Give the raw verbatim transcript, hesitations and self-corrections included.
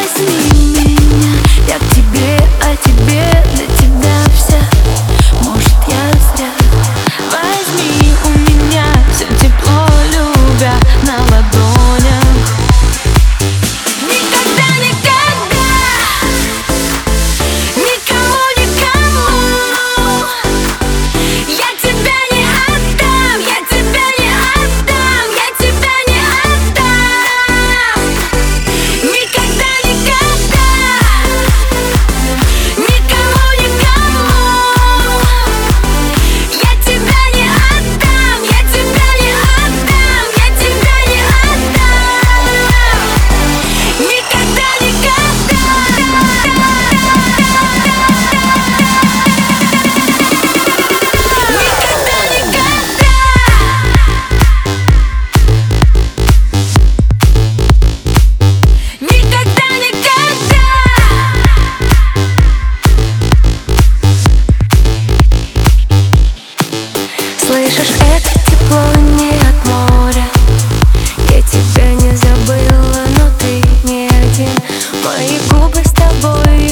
Возьми меня, я к тебе, а тебе до тебя вся. Может, я зря. Возьми у меня все тепло, любя на ладонях. Никогда, никогда, никому, никому я тебя не отдам, я тебя не отдам, я тебя не отдам. Никогда, никогда, никому, никому я тебя не отдам, я тебя не отдам, я тебя не отдам. Никогда, никогда. Никогда, никогда. Слышишь, это тепло не от моря. Я тебя не забыла, но ты не один. Мои губы с тобой